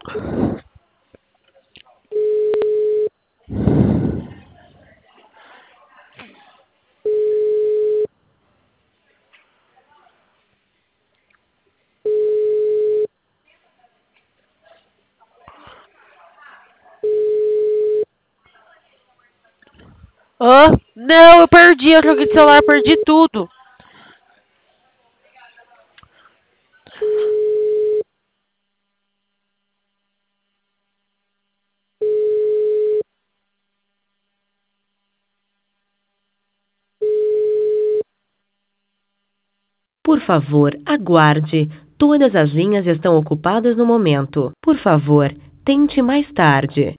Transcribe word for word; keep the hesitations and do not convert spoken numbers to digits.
Hã? Não, eu perdi. Eu joguei de celular, perdi tudo. Por favor, aguarde. Todas as linhas estão ocupadas no momento. Por favor, tente mais tarde.